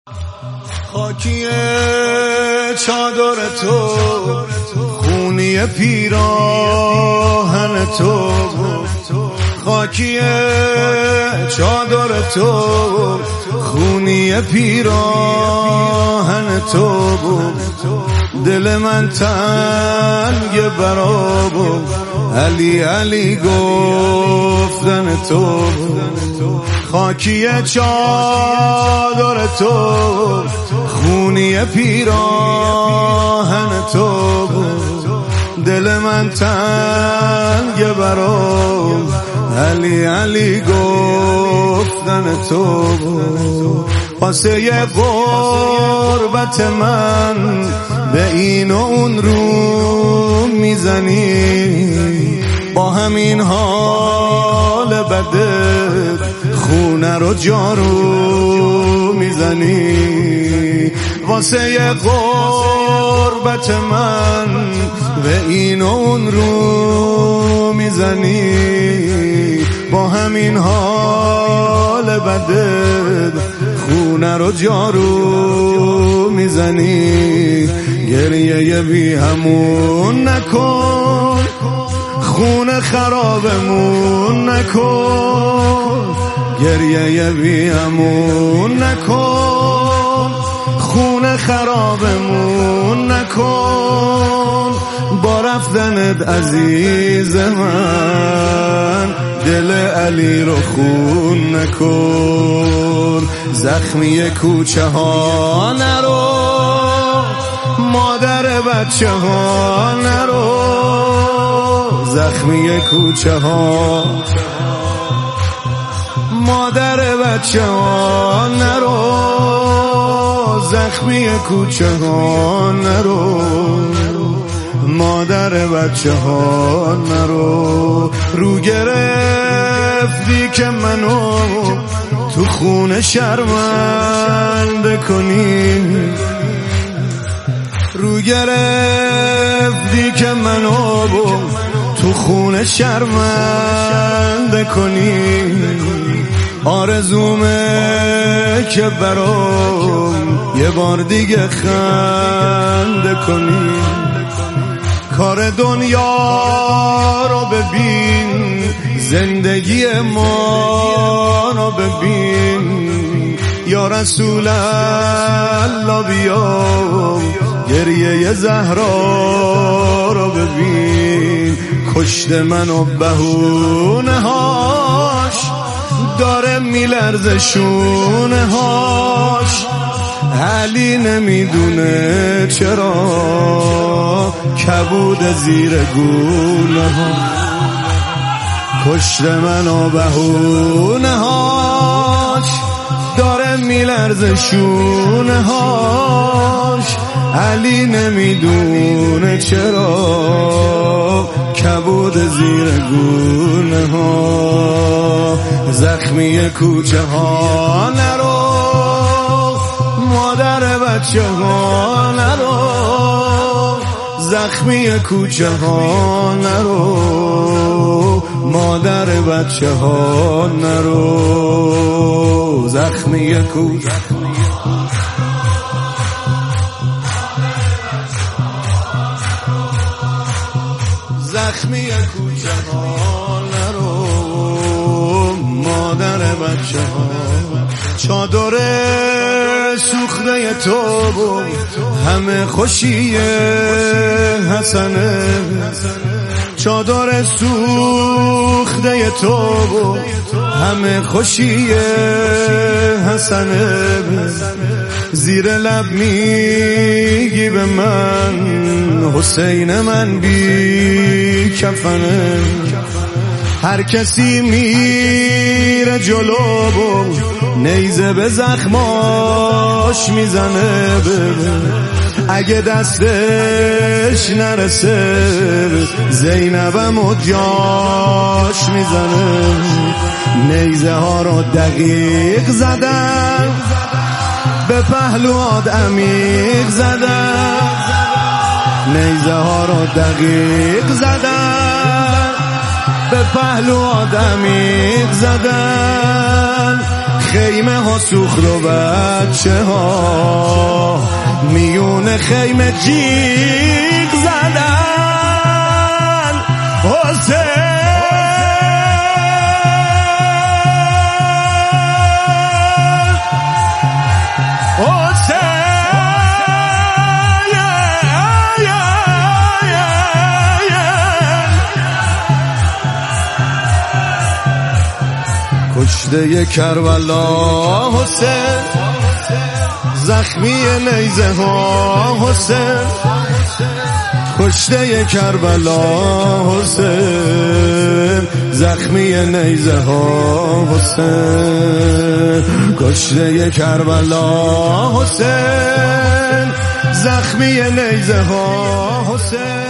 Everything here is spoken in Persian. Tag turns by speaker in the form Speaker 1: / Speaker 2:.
Speaker 1: خاکی چادر تو، خونی پیراهن تو، خاکی چادر تو، خونی پیراهن تو، دل من تنگ برا بود علی علی گفتن تو. خاکی چادر تو، خونی پیراهن تو، دل من تنگ برا علی علی گفتن تو. واسه غربت من به این و اون رو میزنی، با همین حال بدت خونه رو جارو میزنی. واسه غربت من به این و اون رو میزنی، با همین حال بدت خونه رو جارو میزنی. گریه بی همون نکن، خونه خرابمون نکن، گریه بی همون نکن، خونه خرابمون نکن. با رفتنت عزیز من دل علی رو خون نکن. زخمی کوچه ها نرو، مادر بچه ها نرو، زخمی کوچه ها، مادر بچه ها نرو، زخمی کوچه ها نرو، مادر بچه ها نرو. رو گرفتی که منو تو خونه شرمنده کنی، رو گرفتی که منو تو خونه شرمنده کنی. آرزومه که برام یه بار دیگه خنده کنی. کار دنیا رو ببین، زندگی ما رو ببین. یا رسول الله بیا گریه زهرا رو ببین. کشت منو بهونه هاش، داره میلرزه شونه هاش. علی نمیدونه چرا کبود زیر گونه ها. کشت منو بهونه هاش، داره میلرزه شونه هاش. علی نمیدونه چرا کبود زیر گونه ها. زخمی کوچه ها نرو، مادر بچه ها نرو، زخمی کوچه ها نرو، مادر بچه ها نرو، زخمی کوچه زخمی کوچه ها نرو، مادر بچه ها. چادر سوخته تو همه خوشی حسنه، چادر سوخته تو همه خوشی حسنه. زیر لب میگی به من حسین من بی کفنه. هر کسی میره جلو نیزه به زخماش میزنه. اگه دستش نرسه زینبم و جاش میزنه. نیزه ها رو دقیق زدن، به پهلوات عمیق زدن. نیزه ها رو دقیق زدن، به پهلو آدمی زدن. خیمه ها سوخت و بچه ها میون خیمه جیغ زدن حسین کشته کربلا حسین زخمی نیزه ها حسین کشته کربلا حسین زخمی نیزه ها حسین کشته کربلا حسین زخمی نیزه ها حسین